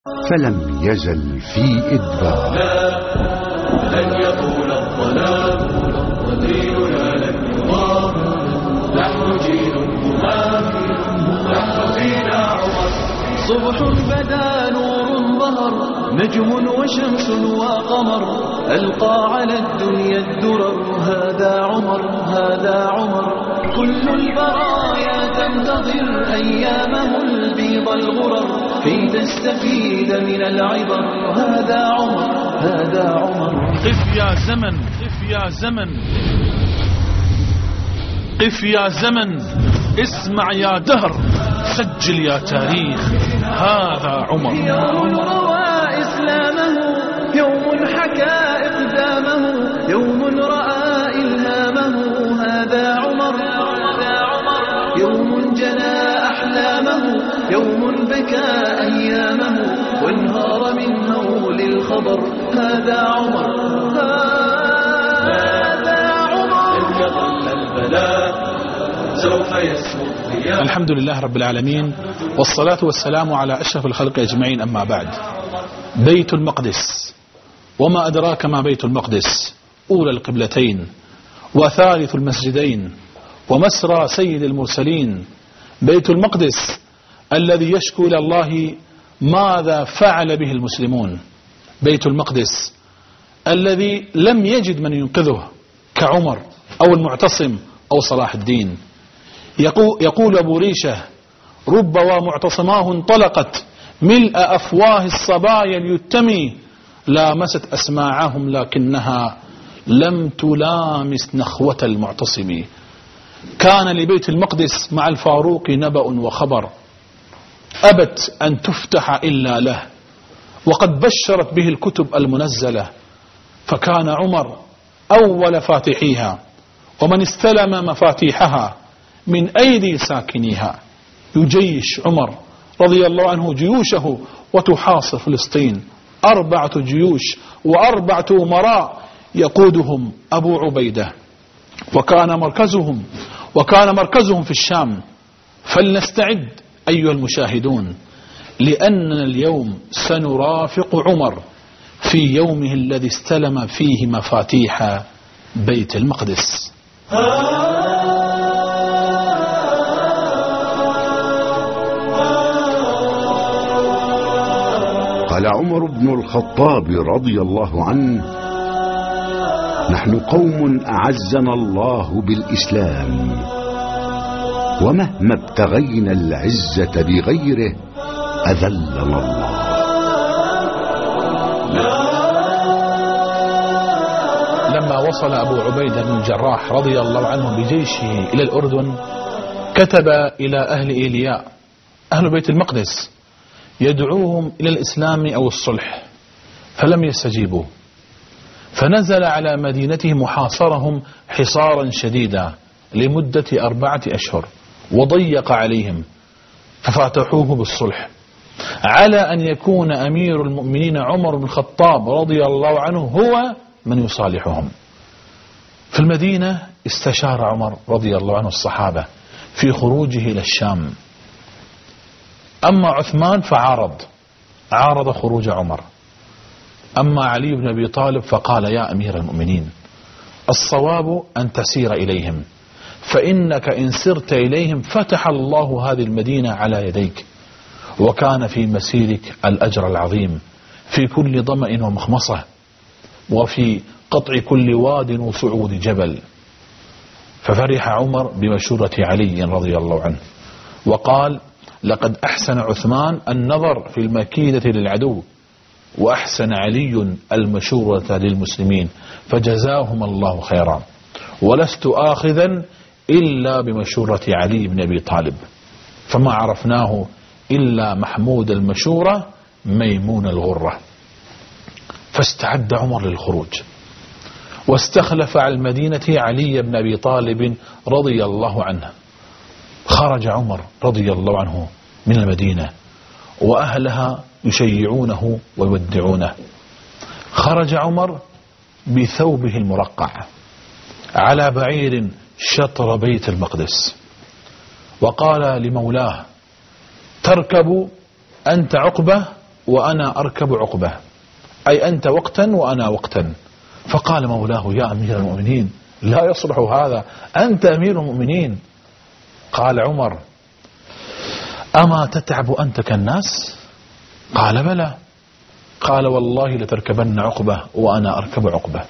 فلم يزل في إدبار. لن يطول الظلام وديننا لن يضام، نحن جيل مهاجر، نحن فينا عمر. صبح بدا نور ظهر، نجم وشمس وقمر، ألقى على الدنيا الدرر. هذا عمر، هذا عمر. كل البرايا تنتظر أيامه البيض الغرر، كي تستفيد من العبر. هذا عمر، هذا عمر. قف يا زمن، قف يا زمن، قف يا زمن، اسمع يا دهر، سجل يا تاريخ. هذا عمر. يوم روى إسلامه، يوم حكى إقدامه، يوم رأى إلهامه. هذا عمر، هذا عمر. يوم جنى أحلامه، يوم بكى أيامه، وانهار من هول الخبر. هذا عمر، هذا عمر. إن يظل البلاء سوف يسمو الضياء. الحمد لله رب العالمين، والصلاة والسلام على أشرف الخلق أجمعين. أما بعد، بيت المقدس، وما أدراك ما بيت المقدس، أولى القبلتين وثالث المسجدين ومسرى سيد المرسلين. بيت المقدس الذي يشكو إلى الله ماذا فعل به المسلمون. بيت المقدس الذي لم يجد من ينقذه كعمر أو المعتصم أو صلاح الدين. يقول أبو ريشة: رب ومعتصماه انطلقت ملء أفواه الصبايا اليتمي، لامست أسماعهم لكنها لم تلامس نخوة المعتصم. كان لبيت المقدس مع الفاروق نبأ وخبر، أبت أن تفتح إلا له، وقد بشرت به الكتب المنزلة. فكان عمر أول فاتحيها، ومن استلم مفاتيحها من أيدي ساكنيها. يجيش عمر رضي الله عنه جيوشه وتحاصر فلسطين، 4 جيوش و4 أمراء يقودهم أبو عبيدة، وكان مركزهم في الشام. فلنستعد أيها المشاهدون، لأننا اليوم سنرافق عمر في يومه الذي استلم فيه مفاتيح بيت المقدس. قال عمر بن الخطاب رضي الله عنه: نحن قوم أعزنا الله بالإسلام، ومهما ابتغينا العزة بغيره أذلنا الله. لما وصل أبو عبيدة بن الجراح رضي الله عنه بجيشه إلى الأردن، كتب إلى أهل إيلياء أهل بيت المقدس يدعوهم إلى الإسلام أو الصلح، فلم يستجيبوا. فنزل على مدينته محاصرهم حصارا شديدا لمدة 4 أشهر، وضيق عليهم، ففاتحوه بالصلح على أن يكون أمير المؤمنين عمر بن الخطاب رضي الله عنه هو من يصالحهم. في المدينة استشار عمر رضي الله عنه الصحابة في خروجه إلى الشام. أما عثمان عارض خروج عمر. أما علي بن أبي طالب فقال: يا أمير المؤمنين، الصواب أن تسير إليهم، فإنك إن سرت إليهم فتح الله هذه المدينة على يديك، وكان في مسيرك الأجر العظيم في كل ظمأ ومخمصة، وفي قطع كل واد وصعود جبل. ففرح عمر بمشورة علي رضي الله عنه، وقال: لقد أحسن عثمان النظر في المكيدة للعدو، وأحسن علي المشورة للمسلمين، فجزاهم الله خيرا، ولست آخذا إلا بمشورة علي بن أبي طالب، فما عرفناه إلا محمود المشورة ميمون الغرة. فاستعد عمر للخروج، واستخلف على المدينة علي بن أبي طالب رضي الله عنه. خرج عمر رضي الله عنه من المدينة، وأهلها يشيعونه ويودعونه. خرج عمر بثوبه المرقع على بعير شطر بيت المقدس، وقال لمولاه: تركب أنت عقبة وأنا أركب عقبة، أي أنت وقتا وأنا وقتا. فقال مولاه يا أمير المؤمنين لا يصلح هذا، أنت أمير المؤمنين. قال عمر أما تتعب أنت كالناس؟ قال بلى. قال والله لتركبن عقبة وأنا أركب عقبة.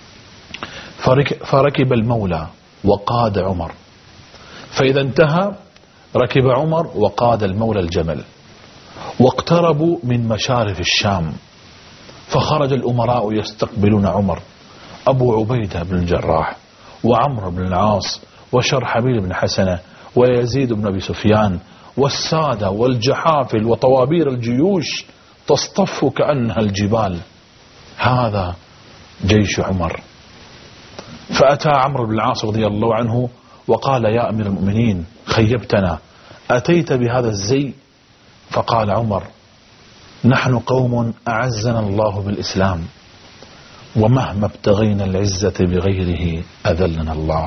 فركب المولى وقاد عمر، فإذا انتهى ركب عمر وقاد المولى الجمل، واقتربوا من مشارف الشام، فخرج الأمراء يستقبلون عمر، أبو عبيدة بن الجراح وعمرو بن العاص وشرحبيل بن حسنة ويزيد بن أبي سفيان والسادة والجحافل وطوابير الجيوش تصطف كأنها الجبال. هذا جيش عمر. فأتى عمرو بن العاص رضي الله عنه وقال يا أمير المؤمنين خيبتنا، أتيت بهذا الزي؟ فقال عمر نحن قوم أعزنا الله بالإسلام، ومهما ابتغينا العزة بغيره أذلنا الله.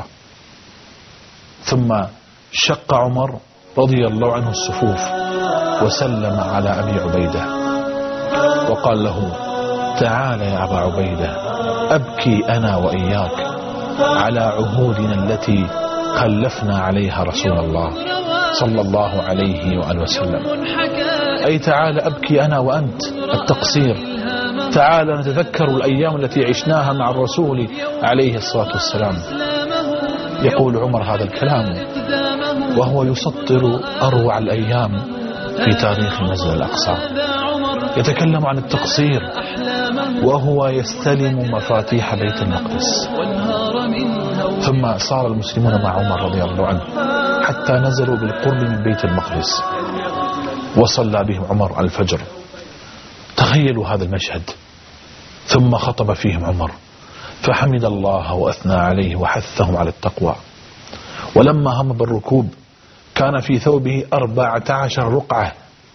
ثم شق عمر رضي الله عنه الصفوف وسلم على أبي عبيدة وقال له تعال يا أبا عبيدة أبكي أنا وإياك على عهودنا التي خلفنا عليها رسول الله صلى الله عليه وآله وسلم، أي تعال أبكي أنا وأنت التقصير، تعال نتذكر الأيام التي عشناها مع الرسول عليه الصلاة والسلام. يقول عمر هذا الكلام وهو يسطر أروع الأيام في تاريخ المسجد الأقصى، يتكلم عن التقصير وهو يستلم مفاتيح بيت المقدس. ثم صار المسلمون مع عمر رضي الله عنه حتى نزلوا بالقرب من بيت المقدس، وصلى بهم عمر الفجر. تخيلوا هذا المشهد. ثم خطب فيهم عمر فحمد الله وأثنى عليه وحثهم على التقوى. ولما هم بالركوب كان في ثوبه 14 رقعة،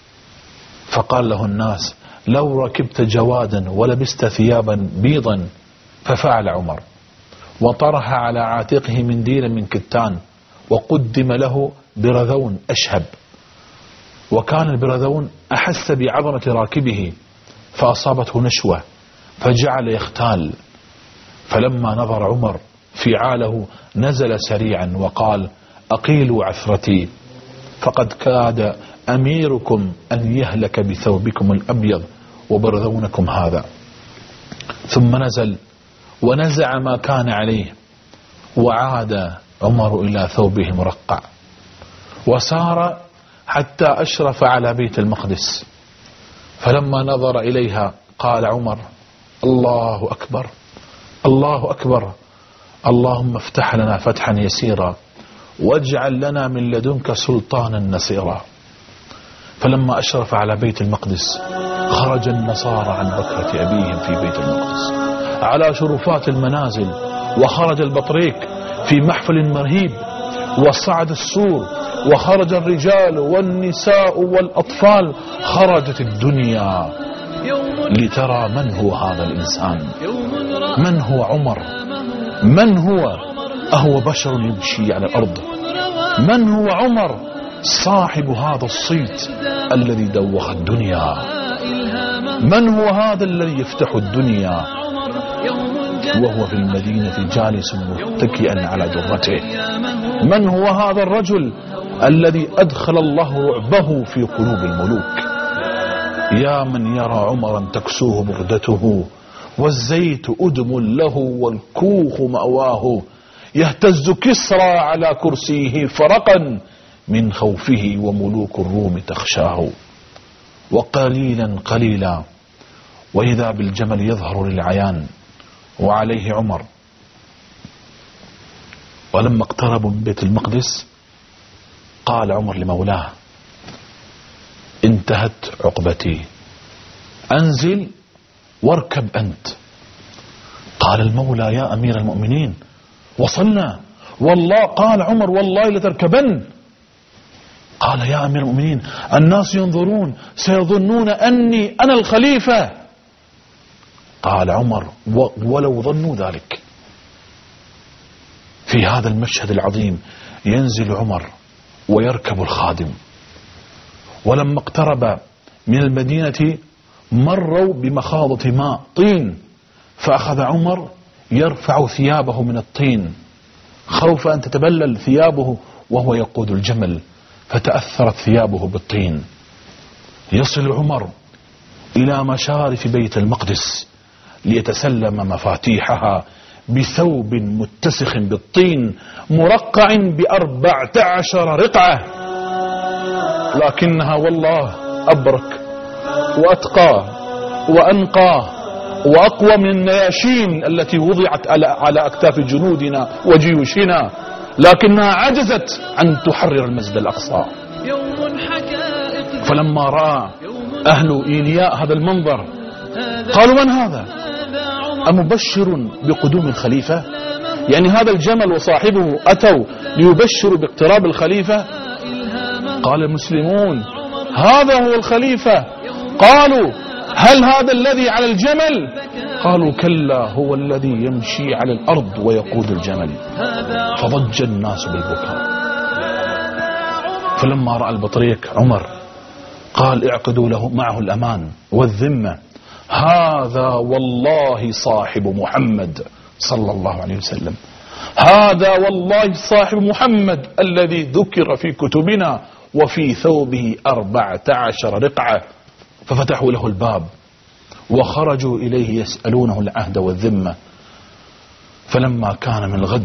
فقال له الناس لو ركبت جوادا ولبست ثيابا بيضا، ففعل عمر وطرح على عاتقه منديلا من كتان، وقدم له برذون أشهب، وكان البرذون أحس بعظمة راكبه فأصابته نشوة فجعل يختال. فلما نظر عمر فعاله نزل سريعا وقال أقيلوا عثرتي، فقد كاد أميركم أن يهلك بثوبكم الأبيض وبرذونكم هذا. ثم نزل ونزع ما كان عليه، وعاد عمر إلى ثوبه المرقع، وسار حتى أشرف على بيت المقدس. فلما نظر إليها قال عمر الله أكبر الله أكبر، اللهم افتح لنا فتحا يسيرا واجعل لنا من لدنك سلطانا نصيرا. فلما أشرف على بيت المقدس خرج النصارى عن بكرة أبيهم في بيت المقدس على شرفات المنازل، وخرج البطريق في محفل مرهيب، وصعد السور، وخرج الرجال والنساء والأطفال. خرجت الدنيا لترى من هو هذا الإنسان، من هو عمر، من هو أهو بشر يمشي على الأرض، من هو عمر صاحب هذا الصيت الذي دوخ الدنيا، من هو هذا الذي يفتح الدنيا وهو في المدينة جالس متكئا على درته، من هو هذا الرجل الذي أدخل الله رعبه في قلوب الملوك. يا من يرى عمرا تكسوه بردته، والزيت أدم له والكوخ مأواه، يهتز كسرى على كرسيه فرقا من خوفه وملوك الروم تخشاه. وقليلا قليلا وإذا بالجمل يظهر للعيان وعليه عمر. ولما اقتربوا من بيت المقدس قال عمر لمولاه انتهت عقبتي، أنزل واركب أنت. قال المولى يا أمير المؤمنين وصلنا والله. قال عمر والله لتركبن. قال يا أمير المؤمنين الناس ينظرون سيظنون أني أنا الخليفة. قال عمر ولو ظنوا ذلك. في هذا المشهد العظيم ينزل عمر ويركب الخادم. ولما اقترب من المدينة مروا بمخاضة ماء طين، فأخذ عمر يرفع ثيابه من الطين خوف أن تتبلل ثيابه وهو يقود الجمل، فتأثرت ثيابه بالطين. يصل عمر إلى مشارف بيت المقدس ليتسلم مفاتيحها بثوب متسخ بالطين مرقع ب14 رقعة، لكنها والله أبرك وأتقى وأنقى وأقوى من النياشين التي وضعت على أكتاف جنودنا وجيوشنا، لكنها عجزت أن تحرر المسجد الأقصى. فلما رأى أهل إيلياء هذا المنظر قالوا: من هذا؟ أمبشر بقدوم الخليفة؟ يعني هذا الجمل وصاحبه أتوا ليبشروا باقتراب الخليفة؟ قال المسلمون: هذا هو الخليفة. قالوا: هل هذا الذي على الجمل؟ قالوا: كلا، هو الذي يمشي على الأرض ويقود الجمل. فضج الناس بالبكاء. فلما رأى البطريق عمر قال: اعقدوا له معه الأمان والذمة، هذا والله صاحب محمد صلى الله عليه وسلم، هذا والله صاحب محمد الذي ذكر في كتبنا وفي ثوبه 14 رقعة. ففتحوا له الباب وخرجوا إليه يسألونه العهد والذمة. فلما كان من الغد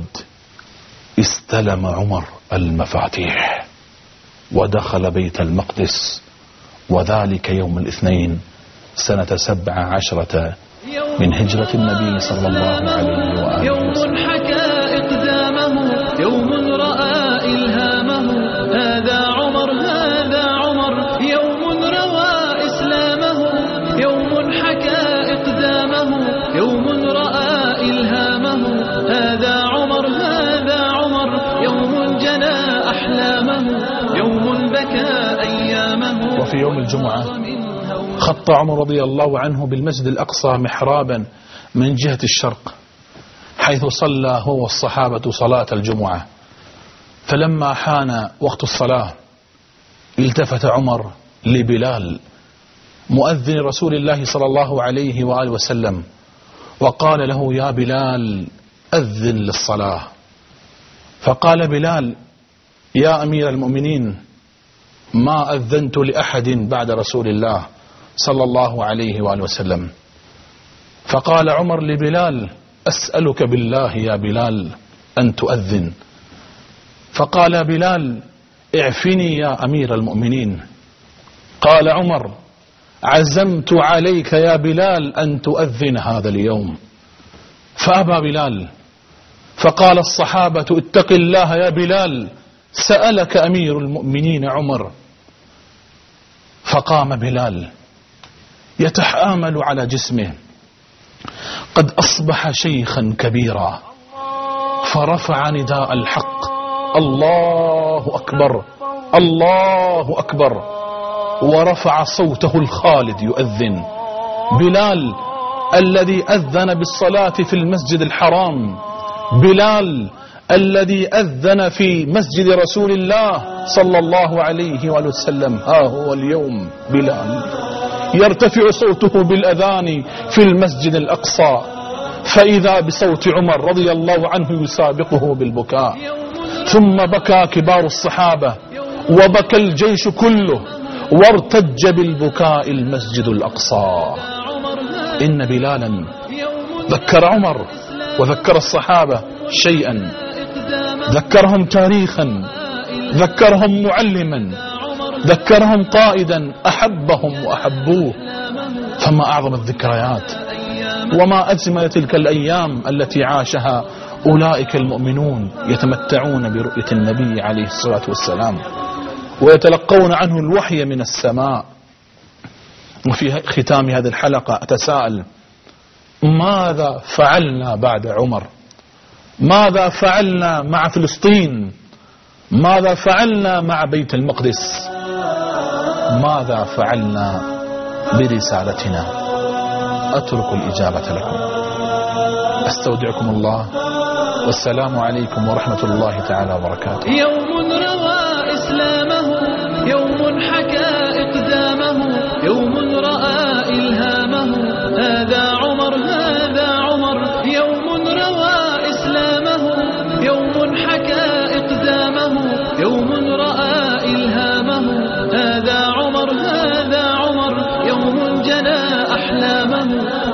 استلم عمر المفاتيح ودخل بيت المقدس، وذلك يوم الاثنين سنة 17 من هجرة النبي صلى الله عليه وآله يوم وسلم. حكى إقدامه، يوم رأى إلهامه، هذا عمر هذا عمر، يوم روى إسلامه، يوم حكى إقدامه، يوم رأى إلهامه، هذا عمر هذا عمر، يوم جنى أحلامه، يوم بكى أيامه. وفي يوم الجمعة خط عمر رضي الله عنه بالمسجد الأقصى محرابا من جهة الشرق، حيث صلى هو والصحابة صلاة الجمعة. فلما حان وقت الصلاة التفت عمر لبلال مؤذن رسول الله صلى الله عليه وآله وسلم وقال له: يا بلال أذن للصلاة. فقال بلال: يا أمير المؤمنين، ما أذنت لأحد بعد رسول الله صلى الله عليه وآله وسلم. فقال عمر لبلال: أسألك بالله يا بلال أن تؤذن. فقال بلال: اعفني يا أمير المؤمنين. قال عمر: عزمت عليك يا بلال أن تؤذن هذا اليوم. فأبى بلال. فقال الصحابة: اتق الله يا بلال، سألك أمير المؤمنين عمر. فقام بلال يتحامل على جسمه، قد أصبح شيخا كبيرا، فرفع نداء الحق: الله أكبر الله أكبر، ورفع صوته الخالد يؤذن. بلال الذي أذن بالصلاة في المسجد الحرام، بلال الذي أذن في مسجد رسول الله صلى الله عليه وآله وسلم، ها هو اليوم بلال يرتفع صوته بالأذان في المسجد الأقصى، فإذا بصوت عمر رضي الله عنه يسابقه بالبكاء. ثم بكى كبار الصحابة وبكى الجيش كله، وارتج بالبكاء المسجد الأقصى. إن بلالا ذكر عمر وذكر الصحابة شيئا، ذكرهم تاريخا، ذكرهم معلما، ذكرهم قائدا أحبهم وأحبوه. فما أعظم الذكريات وما أجمل تلك الأيام التي عاشها أولئك المؤمنون يتمتعون برؤية النبي عليه الصلاة والسلام ويتلقون عنه الوحي من السماء. وفي ختام هذه الحلقة أتساءل: ماذا فعلنا بعد عمر؟ ماذا فعلنا مع فلسطين؟ ماذا فعلنا مع بيت المقدس؟ ماذا فعلنا برسالتنا؟ أترك الإجابة لكم. أستودعكم الله، والسلام عليكم ورحمة الله تعالى وبركاته. يوم روى إسلامه، يوم حكى إقدامه، يوم رأى إلهامه. حكى إقدامه، يوم رأى إلهامه. هذا عمر، هذا عمر، يوم جنى أحلامه.